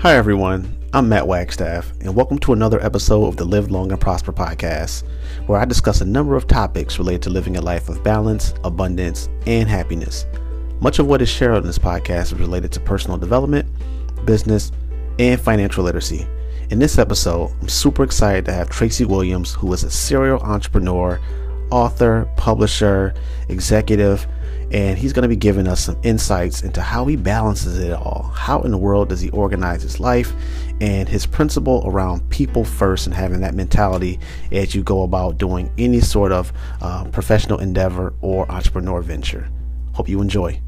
Hi everyone, I'm Matt Wagstaff, and welcome to another episode of the Live Long and Prosper podcast, where I discuss a number of topics related to living a life of balance, abundance, and happiness. Much of what is shared on this podcast is related to personal development, business, and financial literacy. In this episode, I'm super excited to have Tracy Williams, who is a serial entrepreneur, author, publisher, executive, and he's going to be giving us some insights into how he balances it all. How in the world does he organize his life and his principle around people first and having that mentality as you go about doing any sort of professional endeavor or entrepreneur venture. Hope you enjoy.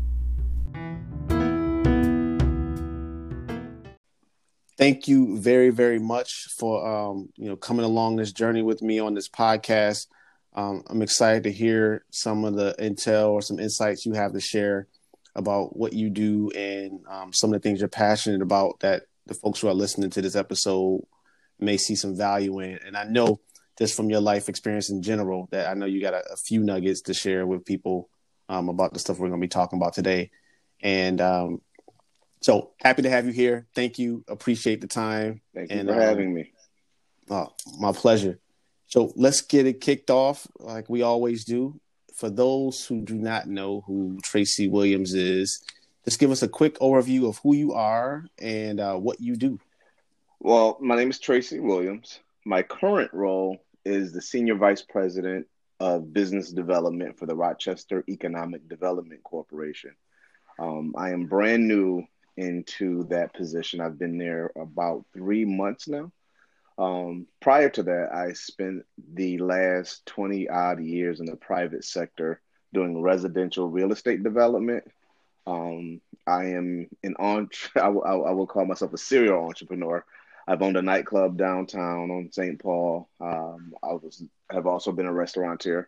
Thank you very, very much for coming along this journey with me on this podcast. I'm excited to hear some of the intel or some insights you have to share about what you do and some of the things you're passionate about that the folks who are listening to this episode may see some value in. And I know just from your life experience in general that I know you got a few nuggets to share with people about the stuff we're going to be talking about today. And so happy to have you here. Thank you. Appreciate the time. Thank you for having me. My pleasure. So let's get it kicked off like we always do. For those who do not know who Tracy Williams is, just give us a quick overview of who you are and what you do. Well, my name is Tracy Williams. My current role is the Senior Vice President of Business Development for the Rochester Economic Development Corporation. I am brand new into that position. I've been there about 3 months now. Prior to that, I spent the last 20 odd years in the private sector doing residential real estate development. I am I will call myself a serial entrepreneur. I've owned a nightclub downtown on St. Paul. Have also been a restaurateur.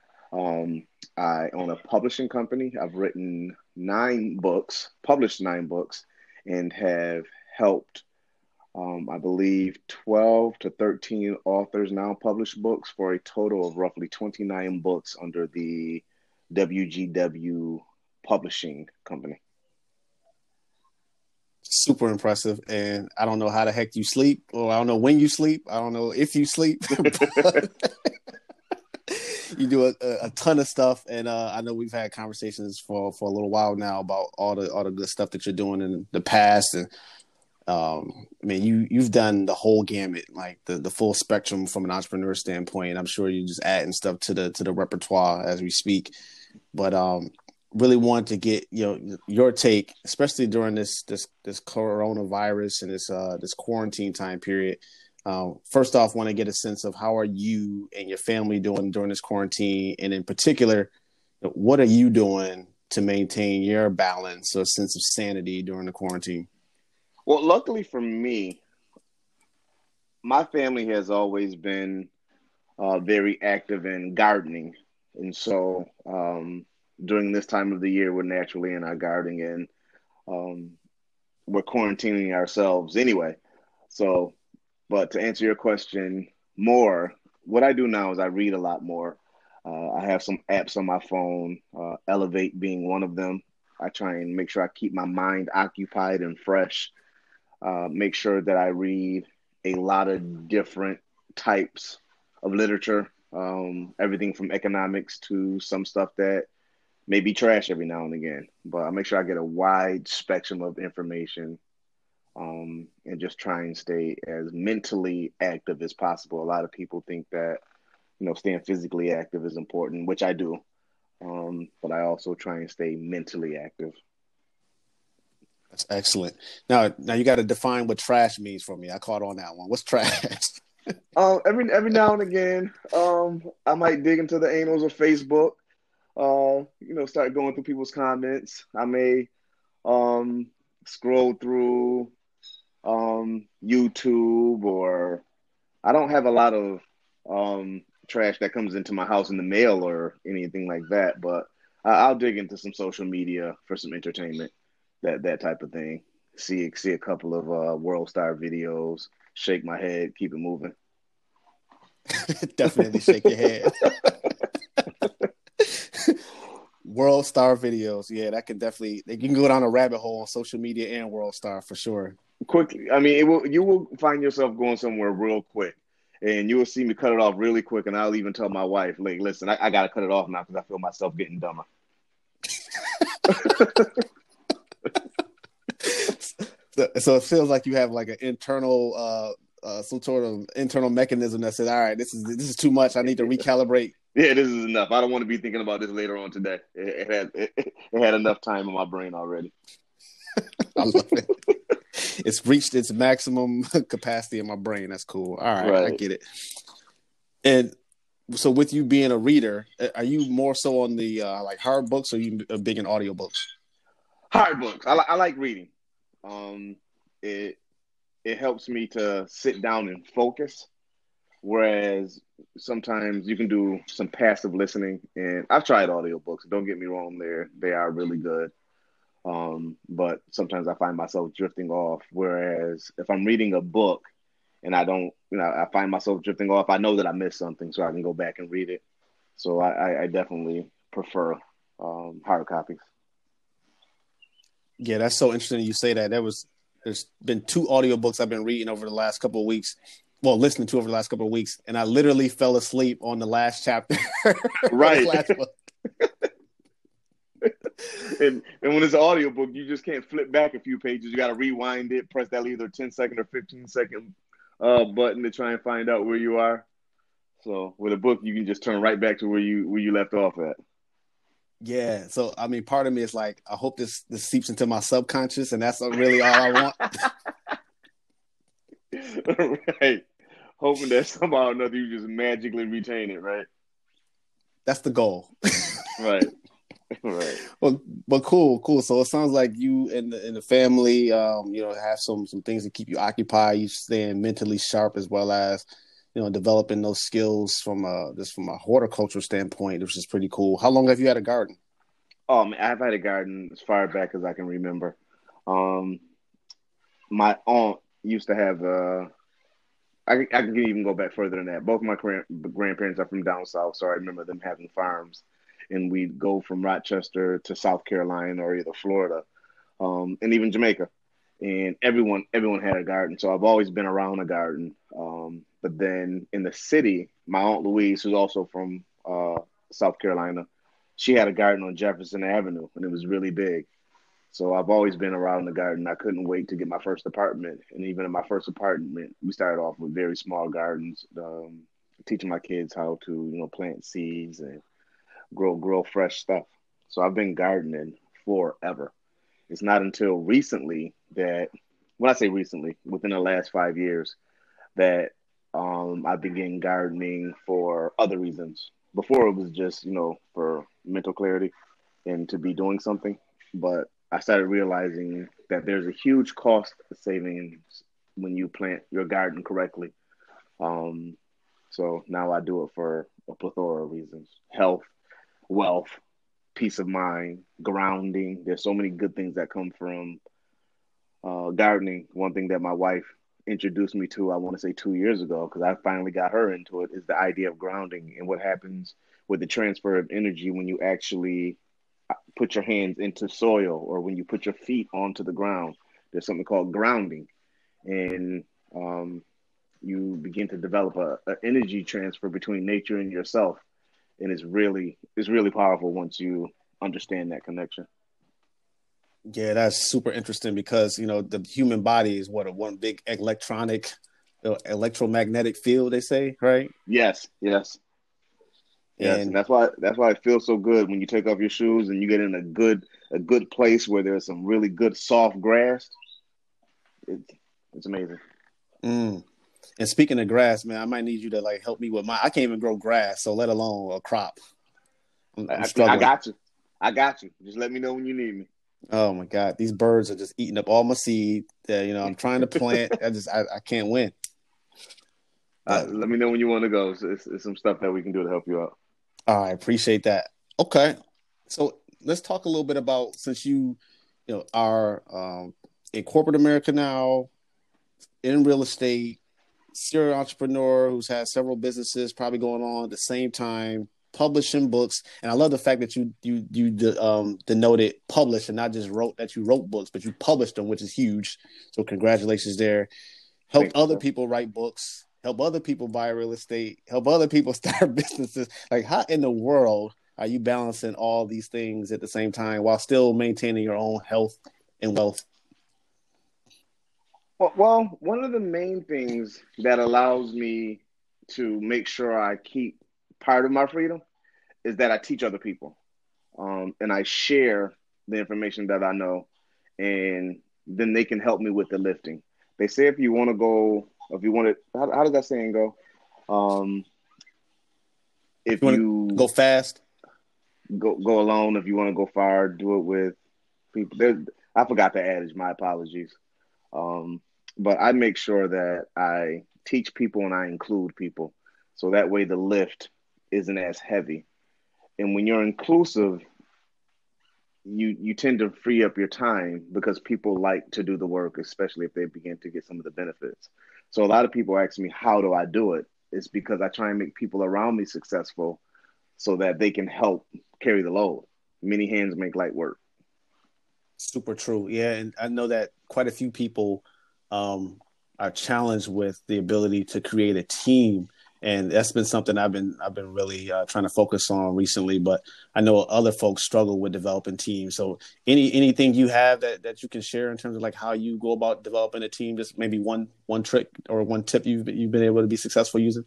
I own a publishing company. I've written 9 books, published 9 books, and have helped I believe 12 to 13 authors now publish books for a total of roughly 29 books under the WGW publishing company. Super impressive. And I don't know how the heck you sleep, or I don't know when you sleep. I don't know if you sleep. You do a ton of stuff. And I know we've had conversations for a little while now about all the good stuff that you're doing in the past. And you've done the whole gamut, like the full spectrum from an entrepreneur standpoint. I'm sure you're just adding stuff to the repertoire as we speak. But really want to get your take, especially during this coronavirus and this quarantine time period. First off, want to get a sense of how are you and your family doing during this quarantine, and in particular, what are you doing to maintain your balance or sense of sanity during the quarantine? Well, luckily for me, my family has always been very active in gardening. And so during this time of the year, we're naturally in our gardening and we're quarantining ourselves anyway. So, but to answer your question more, what I do now is I read a lot more. I have some apps on my phone, Elevate being one of them. I try and make sure I keep my mind occupied and fresh. Make sure that I read a lot of different types of literature, everything from economics to some stuff that may be trash every now and again. But I make sure I get a wide spectrum of information and just try and stay as mentally active as possible. A lot of people think that, staying physically active is important, which I do. But I also try and stay mentally active. That's excellent. Now you got to define what trash means for me. I caught on that one. What's trash? Every now and again, I might dig into the annals of Facebook. Start going through people's comments. I may scroll through YouTube, or I don't have a lot of trash that comes into my house in the mail or anything like that. But I'll dig into some social media for some entertainment. That type of thing. See a couple of World Star videos, shake my head, keep it moving. Definitely shake your head. World Star videos. Yeah, that can definitely, you can go down a rabbit hole on social media and World Star for sure. quickly. I mean, you will find yourself going somewhere real quick, and you will see me cut it off really quick. And I'll even tell my wife, like, listen, I got to cut it off now because I feel myself getting dumber. So it feels like you have like an internal, some sort of internal mechanism that says, "All right, this is too much. I need to recalibrate." Yeah, this is enough. I don't want to be thinking about this later on today. It had enough time in my brain already. I love it. It's reached its maximum capacity in my brain. That's cool. All right, I Right. get it. And so, with you being a reader, are you more so on the like hard books, or are you big in audiobooks? Hard books. I like reading. Um, it it helps me to sit down and focus. Whereas sometimes you can do some passive listening, and I've tried audiobooks. Don't get me wrong, they are really good. But sometimes I find myself drifting off. Whereas if I'm reading a book and I don't, I find myself drifting off, I know that I missed something, so I can go back and read it. So I definitely prefer hard copies. Yeah, that's so interesting you say that. There's been two audiobooks I've been reading over the last couple of weeks. Well, listening to over the last couple of weeks, and I literally fell asleep on the last chapter of the Right. last book. And when it's an audiobook, you just can't flip back a few pages. You got to rewind it, press that either 10-second or 15-second button to try and find out where you are. So with a book, you can just turn right back to where you left off at. Yeah, so I mean, part of me is like, I hope this seeps into my subconscious, and that's really all I want. Right. Hoping that somehow or another you just magically retain it, right? That's the goal. Right. Right. Well, but cool. So it sounds like you and the family, have some things to keep you occupied. You staying mentally sharp as well as developing those skills from a horticultural standpoint, which is pretty cool. How long have you had a garden? I've had a garden as far back as I can remember. Um, my aunt used to have I can even go back further than that. Both my grandparents are from down south, so I remember them having farms, and we'd go from Rochester to South Carolina or either Florida, and even Jamaica, and everyone had a garden. So I've always been around a garden. But then in the city, my aunt Louise, who's also from South Carolina, she had a garden on Jefferson Avenue, and it was really big. So I've always been around the garden. I couldn't wait to get my first apartment. And even in my first apartment, we started off with very small gardens, teaching my kids how to, plant seeds and grow fresh stuff. So I've been gardening forever. It's not until recently that, when I say recently, within the last 5 years, that I began gardening for other reasons. Before it was just, for mental clarity and to be doing something. But I started realizing that there's a huge cost savings when you plant your garden correctly. Um, so now I do it for a plethora of reasons: health, wealth, peace of mind, grounding. There's so many good things that come from gardening. One thing that my wife introduced me to, I want to say 2 years ago, because I finally got her into it, is the idea of grounding and what happens with the transfer of energy when you actually put your hands into soil or when you put your feet onto the ground. There's something called grounding, and you begin to develop a energy transfer between nature and yourself, and it's really powerful once you understand that connection. Yeah, that's super interesting because the human body is what a one big electromagnetic field, they say, right? Yes, yes, yes, and And that's why it feels so good when you take off your shoes and you get in a good place where there's some really good soft grass. It's it's amazing. mm, and speaking of grass, man, I might need you to like help me with my. I can't even grow grass, so let alone a crop. I'm I struggling. got you. I got you. Just let me know when you need me. Oh my God, these birds are just eating up all my seed. I'm trying to plant. I can't win. But Let me know when you want to go. It's some stuff that we can do to help you out. I appreciate that. Okay, so let's talk a little bit about since you are in corporate America now in real estate, serial entrepreneur who's had several businesses probably going on at the same time, publishing books, and I love the fact that you denoted publish and not just wrote that you wrote books, but you published them, which is huge. So congratulations there. Helped Thank you, other sir. people write books, help other people buy real estate, help other people start businesses. Like, how in the world are you balancing all these things at the same time while still maintaining your own health and wealth? Well, one of the main things that allows me to make sure I keep part of my freedom is that I teach other people, and I share the information that I know, and then they can help me with the lifting. They say if you want to go, if you want to, how does that saying go? Um, if You want to you go fast? go alone, if you want to go far, do it with people. I forgot the adage. My apologies. Um, but I make sure that I teach people and I include people, so that way the lift isn't as heavy. And when you're inclusive, you tend to free up your time because people like to do the work, especially if they begin to get some of the benefits. So a lot of people ask me, how do I do it? It's because I try and make people around me successful so that they can help carry the load. Many hands make light work. Super true. Yeah, and I know that quite a few people are challenged with the ability to create a team, and that's been something I've been really trying to focus on recently. But I know other folks struggle with developing teams. So anything you have that you can share in terms of like how you go about developing a team, just maybe one trick or one tip you've been able to be successful using.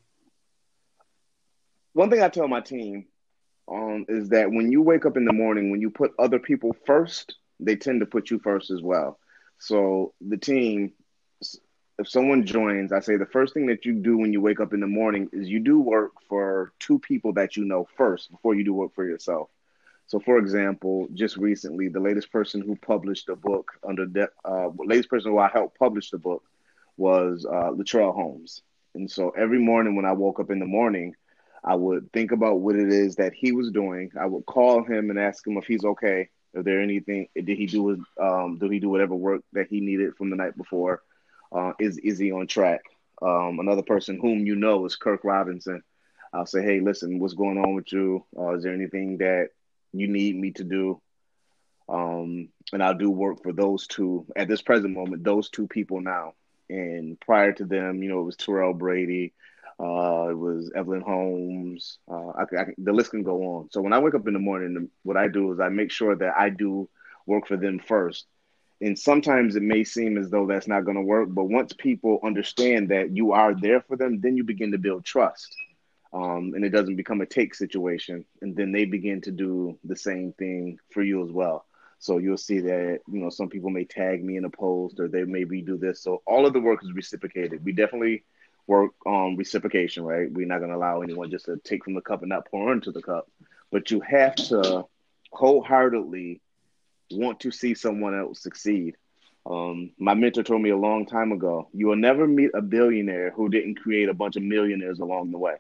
One thing I tell my team is that when you wake up in the morning, when you put other people first, they tend to put you first as well. So the team, if someone joins, I say the first thing that you do when you wake up in the morning is you do work for two people that you know first before you do work for yourself. So, for example, just recently, the latest person who published a book latest person who I helped publish the book was Latrell Holmes. And so every morning when I woke up in the morning, I would think about what it is that he was doing. I would call him and ask him if he's okay. Is there anything? Did he do whatever work that he needed from the night before? Is he on track? Another person whom you know is Kirk Robinson. I'll say, hey, listen, what's going on with you? Is there anything that you need me to do? And I'll do work for those two at this present moment, those two people now. And prior to them, it was Terrell Brady, it was Evelyn Holmes. The list can go on. So when I wake up in the morning, what I do is I make sure that I do work for them first. And sometimes it may seem as though that's not going to work, but once people understand that you are there for them, then you begin to build trust. And it doesn't become a take situation. And then they begin to do the same thing for you as well. So you'll see that, some people may tag me in a post or they maybe do this. So all of the work is reciprocated. We definitely work on reciprocation, right? We're not going to allow anyone just to take from the cup and not pour into the cup. But you have to wholeheartedly want to see someone else succeed. My mentor told me a long time ago, you will never meet a billionaire who didn't create a bunch of millionaires along the way.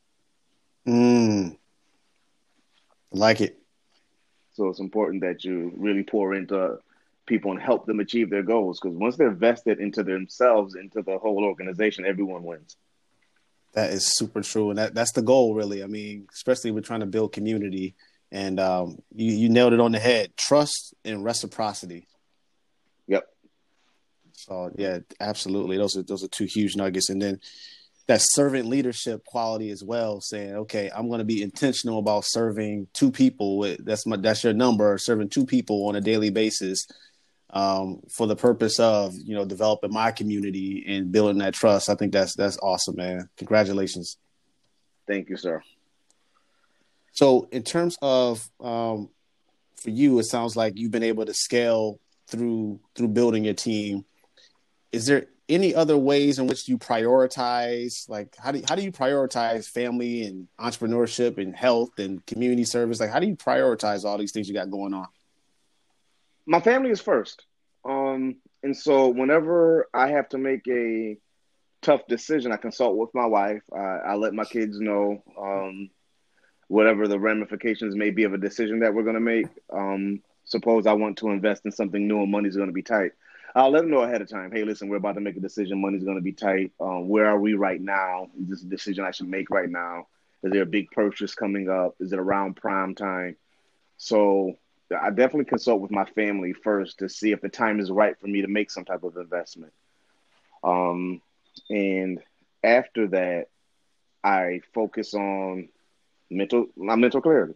Like it. So it's important that you really pour into people and help them achieve their goals, because once they're vested into themselves, into the whole organization, everyone wins. That is super true, and that's the goal, really. I mean, especially we're trying to build community, and you nailed it on the head: trust and reciprocity. Yep. So yeah, absolutely. Those are two huge nuggets, and then that servant leadership quality as well. Saying, okay, I'm going to be intentional about serving two people. That's your number. Serving two people on a daily basis, for the purpose of developing my community and building that trust. I think that's awesome, man. Congratulations. Thank you, sir. So in terms of for you, it sounds like you've been able to scale through building your team. Is there any other ways in which you prioritize? Like, how do you prioritize family and entrepreneurship and health and community service? Like, how do you prioritize all these things you got going on? My family is first. And so whenever I have to make a tough decision, I consult with my wife. I let my kids know whatever the ramifications may be of a decision that we're going to make. Suppose I want to invest in something new and money's going to be tight. I'll let them know ahead of time. Hey, listen, we're about to make a decision. Money's going to be tight. Where are we right now? Is this a decision I should make right now? Is there a big purchase coming up? Is it around prime time? So I definitely consult with my family first to see if the time is right for me to make some type of investment. Um, and after that, I focus on my mental clarity.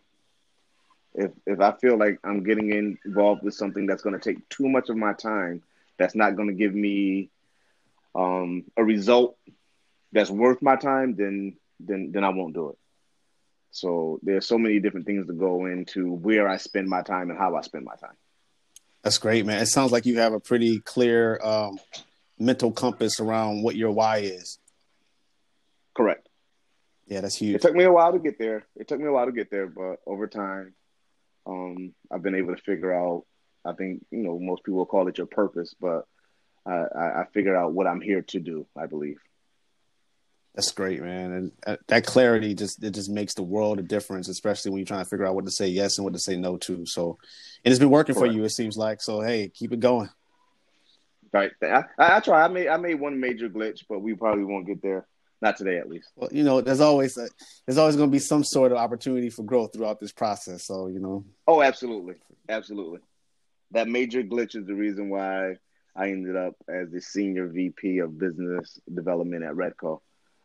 If I feel like I'm getting involved with something that's going to take too much of my time, that's not going to give me a result that's worth my time, then I won't do it. So there's so many different things to go into where I spend my time and how I spend my time. That's great, man. It sounds like you have a pretty clear mental compass around what your why is. Correct. Yeah, that's huge. It took me a while to get there. But over time, I've been able to figure out. I think most people will call it your purpose, but I figured out what I'm here to do. I believe. That's great, man. And that clarity just makes the world a difference, especially when you're trying to figure out what to say yes and what to say no to. So, and it's been working for you, it seems like. So, hey, keep it going. Right. I try. I made one major glitch, but we probably won't get there. Not today, at least. Well, there's always going to be some sort of opportunity for growth throughout this process. So. Oh, absolutely, absolutely. That major glitch is the reason why I ended up as the senior VP of business development at Redco.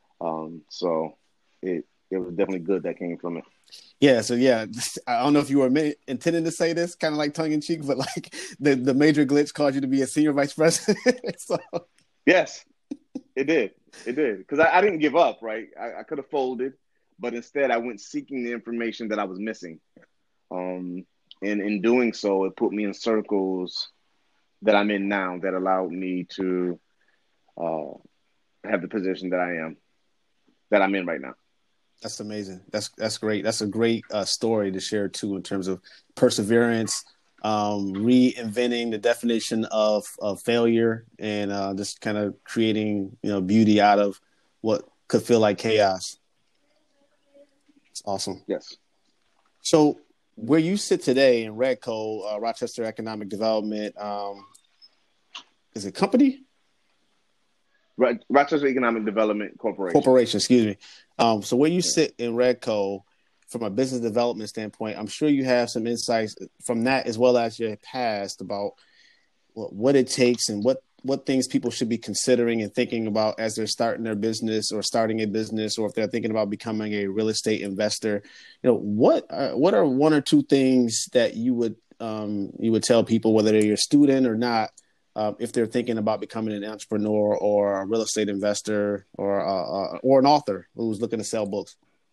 So it was definitely good that came from it. Yeah. So yeah, I don't know if you were intending to say this, kind of like tongue in cheek, but like the major glitch caused you to be a senior vice president. So. Yes, it did. It did because I didn't give up. Right, I could have folded, but instead I went seeking the information that I was missing. And in doing so, it put me in circles that I'm in now that allowed me to have the position that I'm in right now. That's amazing. That's great. That's a great story to share too, in terms of perseverance, reinventing the definition of failure, and just kind of creating beauty out of what could feel like chaos. It's awesome. Yes. So where you sit today in Redco, Rochester Economic Development, is it company? Rochester Economic Development Corporation, excuse me. So where you sit in Redco, from a business development standpoint, I'm sure you have some insights from that as well as your past about what it takes and what things people should be considering and thinking about as they're starting their business or starting a business, or if they're thinking about becoming a real estate investor. What are one or two things that you would tell people, whether they're your student or not, if they're thinking about becoming an entrepreneur or a real estate investor or an author who's looking to sell books?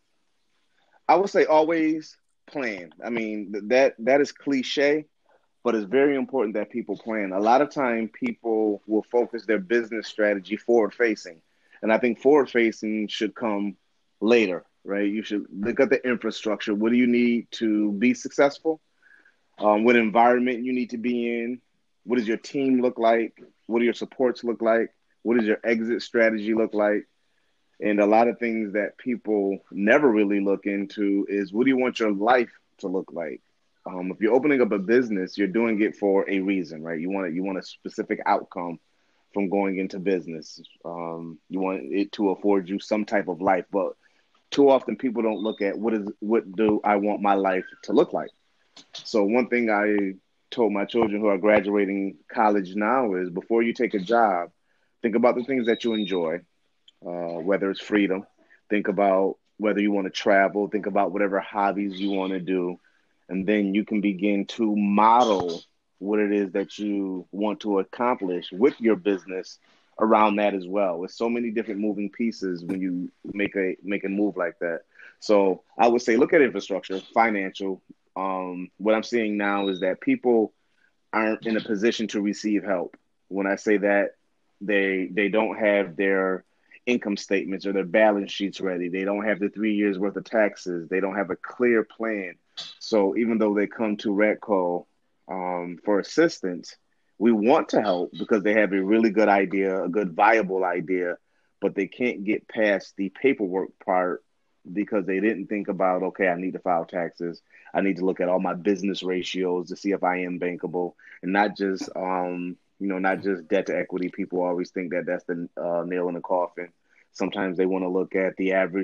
I would say always plan. I mean, that is cliche, but it's very important that people plan. A lot of time people will focus their business strategy forward facing. And I think forward facing should come later, right? You should look at the infrastructure. What do you need to be successful? What environment you need to be in? What does your team look like? What do your supports look like? What does your exit strategy look like? And a lot of things that people never really look into is, what do you want your life to look like? If you're opening up a business, you're doing it for a reason, right? You want a specific outcome from going into business. You want it to afford you some type of life, but too often people don't look at what do I want my life to look like. So one thing I told my children who are graduating college now is, before you take a job, think about the things that you enjoy, whether it's freedom. Think about whether you want to travel. Think about whatever hobbies you want to do. And then you can begin to model what it is that you want to accomplish with your business around that as well. With so many different moving pieces when you make a move like that. So I would say, look at infrastructure, financial. What I'm seeing now is that people aren't in a position to receive help. When I say that, they don't have their income statements or their balance sheets ready. They don't have the 3 years worth of taxes. They don't have a clear plan. So even though they come to Redco for assistance, we want to help because they have a really good idea, a good viable idea, but they can't get past the paperwork part because they didn't think about, okay, I need to file taxes. I need to look at all my business ratios to see if I am bankable, and not just not just debt to equity. People always think that that's the nail in the coffin. Sometimes they want to look at the average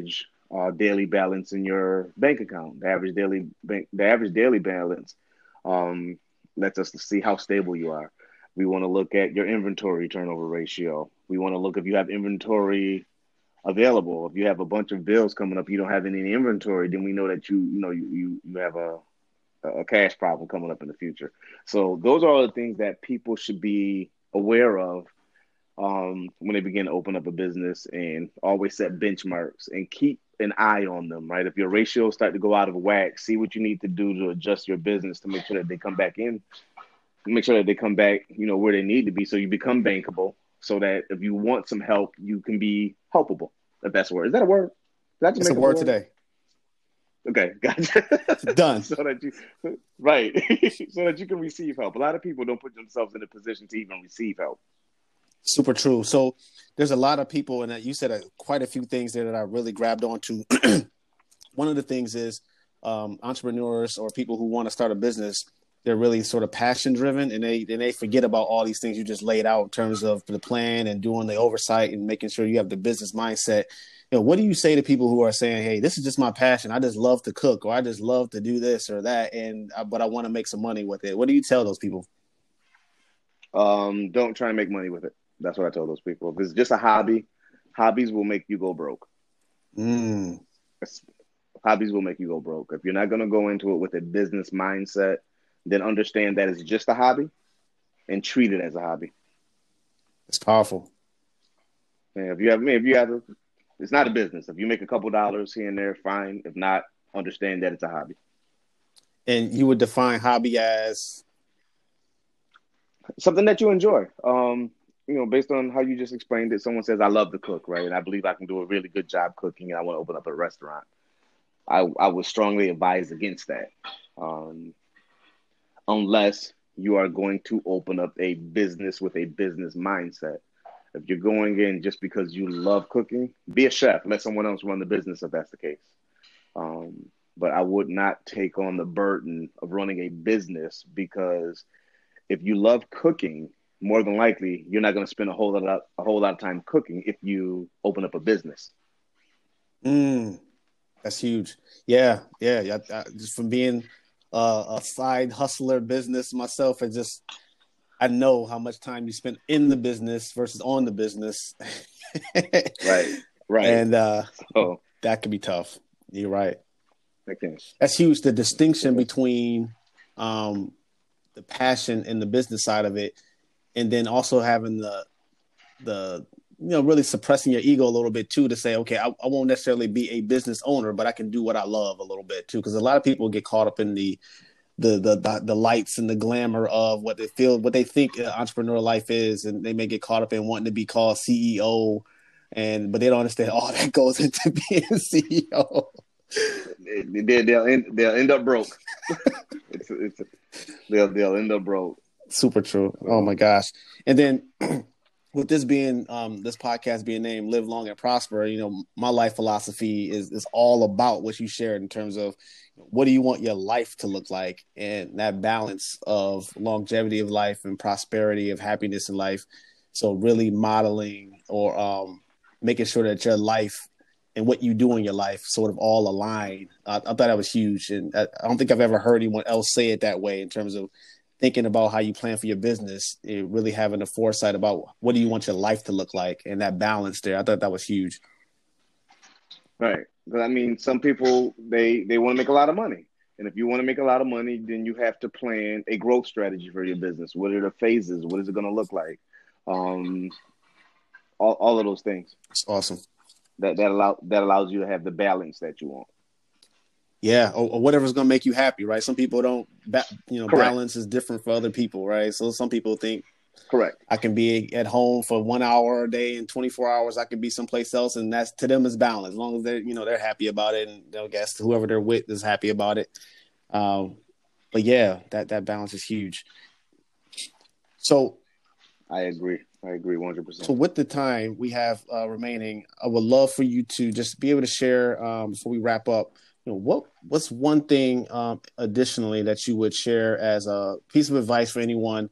daily balance in your bank account. The average daily balance um, lets us to see how stable you are. We want to look at your inventory turnover ratio. We want to look if you have inventory available. If you have a bunch of bills coming up, you don't have any inventory, then we know that you have a cash problem coming up in the future. So those are all the things that people should be aware of when they begin to open up a business, and always set benchmarks and keep an eye on them, right? If your ratios start to go out of whack, see what you need to do to adjust your business to make sure that they come back in, make sure that they come back, where they need to be, so you become bankable, so that if you want some help, you can be helpable. If that's a word. Is that a word? Did I just It's a make up word today. Okay, gotcha. Done. So that you, right, so that you can receive help. A lot of people don't put themselves in a position to even receive help. Super true. So there's a lot of people, and you said quite a few things there that I really grabbed onto. One of the things is entrepreneurs or people who want to start a business, they're really sort of passion driven, and they forget about all these things you just laid out in terms of the plan and doing the oversight and making sure you have the business mindset. What do you say to people who are saying, "Hey, this is just my passion. I just love to cook, or I just love to do this or that, but I want to make some money with it." What do you tell those people? Don't try and make money with it. That's what I tell those people. If it's just a hobby, hobbies will make you go broke. Mm. Hobbies will make you go broke. If you're not going to go into it with a business mindset, then understand that it's just a hobby and treat it as a hobby. It's powerful. And it's not a business. If you make a couple dollars here and there, fine. If not, understand that it's a hobby. And you would define hobby as something that you enjoy. Based on how you just explained it, someone says, I love to cook, right? And I believe I can do a really good job cooking, and I want to open up a restaurant. I would strongly advise against that. Unless you are going to open up a business with a business mindset. If you're going in just because you love cooking, be a chef. Let someone else run the business if that's the case. But I would not take on the burden of running a business, because if you love cooking, more than likely you're not going to spend a whole lot of time cooking if you open up a business. That's huge. Yeah. Just from being a side hustler business myself, I know how much time you spend in the business versus on the business. Right. And that can be tough. You're right. Okay. That's huge. The distinction between the passion and the business side of it, and then also having the really suppressing your ego a little bit too, to say, okay, I won't necessarily be a business owner, but I can do what I love a little bit too. Because a lot of people get caught up in the lights and the glamour of what they think entrepreneur life is, and they may get caught up in wanting to be called CEO, but they don't understand all that goes into being a CEO. They'll end up broke. They'll end up broke. Super true. Oh my gosh. And then with this being this podcast being named Live Long and Prosper, my life philosophy is all about what you shared in terms of what do you want your life to look like, and that balance of longevity of life and prosperity of happiness in life. So really modeling or making sure that your life and what you do in your life sort of all align. I thought that was huge. And I don't think I've ever heard anyone else say it that way in terms of thinking about how you plan for your business, really having a foresight about what do you want your life to look like, and that balance there. I thought that was huge. Right. I mean, some people, they want to make a lot of money. And if you want to make a lot of money, then you have to plan a growth strategy for your business. What are the phases? What is it going to look like? All of those things. That's awesome. That allows you to have the balance that you want. Yeah, or whatever's going to make you happy, right? Some people don't, balance is different for other people, right? So some people think, correct, I can be at home for 1 hour a day and 24 hours I can be someplace else, and that's, to them, is balance. As long as they're happy about it, and they'll guess whoever they're with is happy about it. But yeah, that balance is huge. So I agree 100%. So with the time we have remaining, I would love for you to just be able to share before we wrap up. What's one thing additionally that you would share as a piece of advice for anyone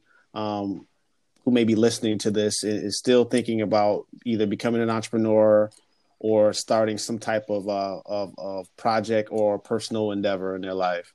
who may be listening to this and is still thinking about either becoming an entrepreneur or starting some type of project or personal endeavor in their life?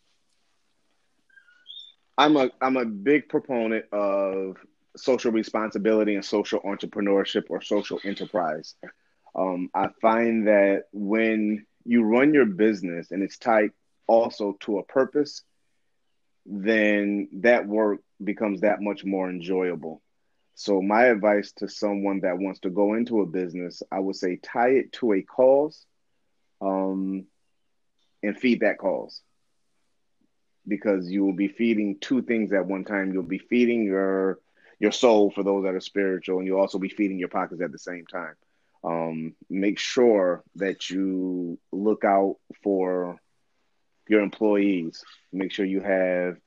I'm a big proponent of social responsibility and social entrepreneurship or social enterprise. I find that when you run your business and it's tied also to a purpose, then that work becomes that much more enjoyable. So my advice to someone that wants to go into a business, I would say tie it to a cause, um, and feed that cause, because you will be feeding two things at one time. You'll be feeding your soul for those that are spiritual, and you'll also be feeding your pockets at the same time. Make sure that you look out for your employees. Make sure you have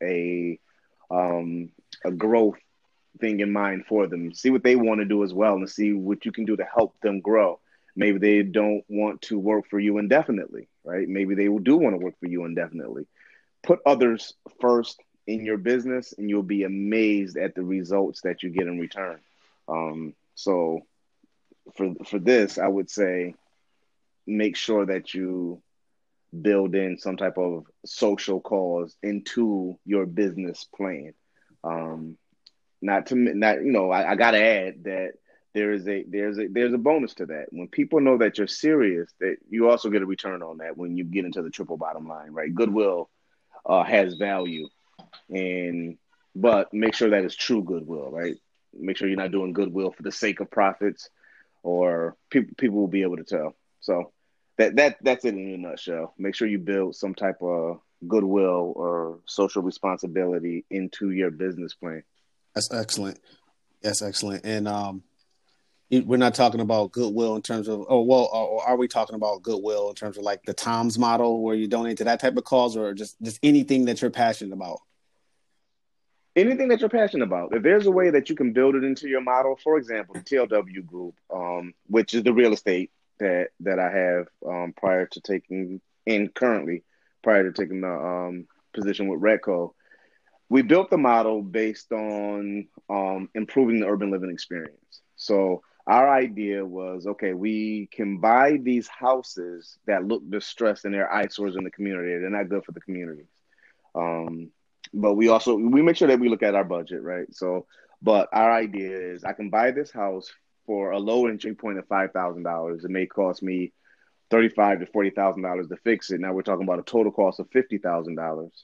a growth thing in mind for them. See what they want to do as well, and see what you can do to help them grow. Maybe they don't want to work for you indefinitely, right? Maybe they do want to work for you indefinitely. Put others first in your business, and you'll be amazed at the results that you get in return. So for this, I would say make sure that you build in some type of social cause into your business plan. Um, not I gotta add that there's a bonus to that. When people know that you're serious, that you also get a return on that when you get into the triple bottom line, right? Goodwill has value, and but make sure that it's true goodwill, right? Make sure you're not doing goodwill for the sake of profits, or people will be able to tell. So that's it in a nutshell. Make sure you build some type of goodwill or social responsibility into your business plan. That's excellent. That's excellent. And we're not talking about goodwill in terms of, or are we talking about goodwill in terms of like the Tom's model where you donate to that type of cause, or just anything that you're passionate about? Anything that you're passionate about. If there's a way that you can build it into your model, for example, the TLW Group, which is the real estate that I have prior to taking in currently, prior to taking the position with Redco, we built the model based on improving the urban living experience. So our idea was, okay, we can buy these houses that look distressed and they're eyesores in the community. They're not good for the communities. Um, but we make sure that we look at our budget, right? So, but our idea is I can buy this house for a low entry point of $5,000. It may cost me $35 to $40,000 to fix it. Now we're talking about a total cost of $50,000.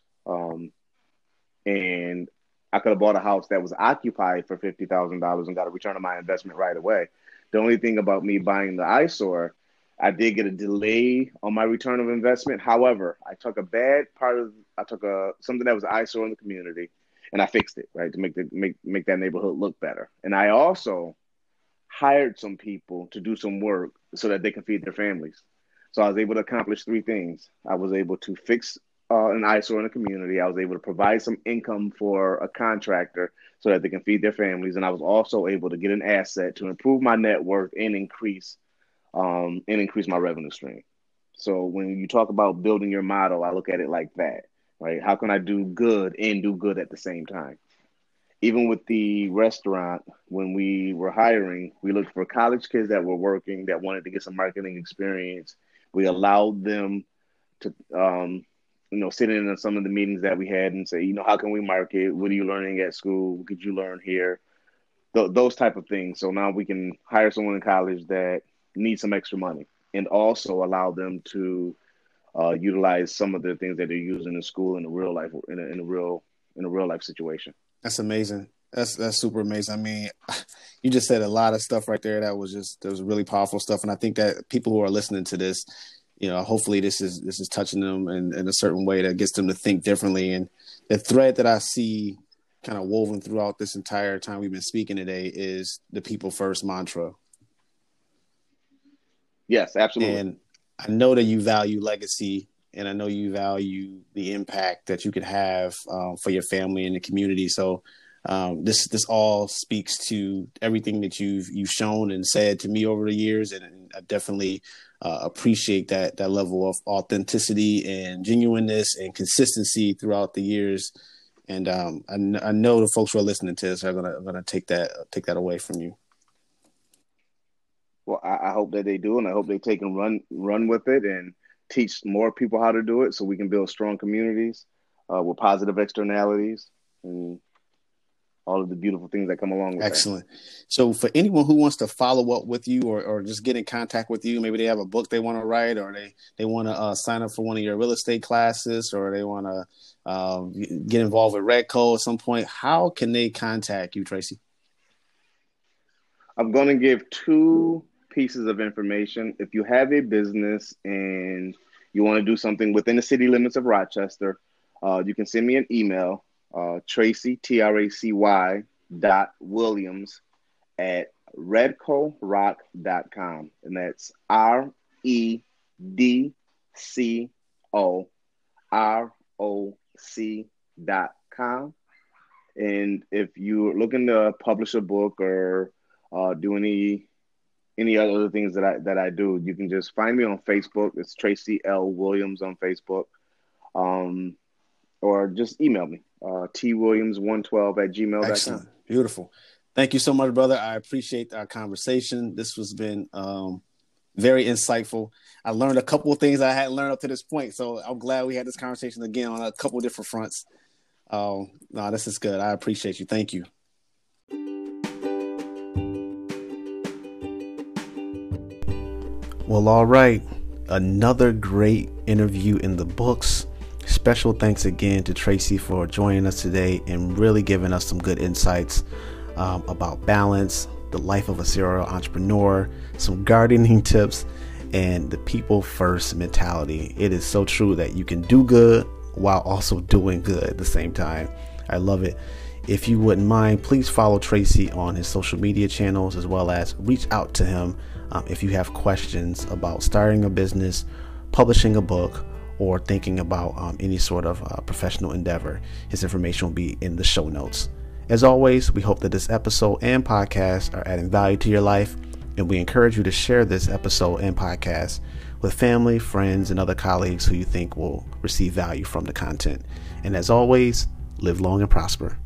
And I could have bought a house that was occupied for $50,000 and got a return on my investment right away. The only thing about me buying the eyesore, I did get a delay on my return of investment. However, I took something that was an eyesore in the community, and I fixed it, right, to make that neighborhood look better. And I also hired some people to do some work so that they can feed their families. So I was able to accomplish three things. I was able to fix an eyesore in the community. I was able to provide some income for a contractor so that they can feed their families, and I was also able to get an asset to improve my net worth and increase my revenue stream. So when you talk about building your model, I look at it like that, right? How can I do good and do good at the same time? Even with the restaurant, when we were hiring, we looked for college kids that were working that wanted to get some marketing experience. We allowed them to, sit in on some of the meetings that we had and say, how can we market? What are you learning at school? What could you learn here? Those type of things. So now we can hire someone in college that needs some extra money, and also allow them to utilize some of the things that they're using in school in a real life in a real life situation. That's amazing. That's super amazing. I mean, you just said a lot of stuff right there. That was really powerful stuff. And I think that people who are listening to this, hopefully this is touching them in a certain way that gets them to think differently. And the thread that I see kind of woven throughout this entire time we've been speaking today is the people first mantra. Yes, absolutely. And I know that you value legacy, and I know you value the impact that you could have for your family and the community. So this all speaks to everything that you've shown and said to me over the years, and I definitely appreciate that level of authenticity and genuineness and consistency throughout the years. And I know the folks who are listening to this are gonna take that away from you. Well, I hope that they do, and I hope they take and run with it and teach more people how to do it, so we can build strong communities with positive externalities and all of the beautiful things that come along with that. Excellent. So for anyone who wants to follow up with you or just get in contact with you, maybe they have a book they want to write, or they want to sign up for one of your real estate classes, or they want to get involved with Redco at some point, how can they contact you, Tracy? I'm going to give two pieces of information. If you have a business and you want to do something within the city limits of Rochester, you can send me an email, Tracy, TRACY .Williams at redcorock.com. And that's REDCOROC.com. And if you're looking to publish a book or do any other things that I do, you can just find me on Facebook. It's Tracy L. Williams on Facebook. Or just email me, twilliams112@gmail.com. Excellent. Beautiful. Thank you so much, brother. I appreciate our conversation. This has been very insightful. I learned a couple of things I hadn't learned up to this point, so I'm glad we had this conversation again on a couple of different fronts. No, this is good. I appreciate you. Thank you. Well, all right. Another great interview in the books. Special thanks again to Tracy for joining us today and really giving us some good insights about balance, the life of a serial entrepreneur, some gardening tips, and the people first mentality. It is so true that you can do good while also doing good at the same time. I love it. If you wouldn't mind, please follow Tracy on his social media channels, as well as reach out to him if you have questions about starting a business, publishing a book, or thinking about any sort of professional endeavor. His information will be in the show notes. As always, we hope that this episode and podcast are adding value to your life, and we encourage you to share this episode and podcast with family, friends, and other colleagues who you think will receive value from the content. And as always, live long and prosper.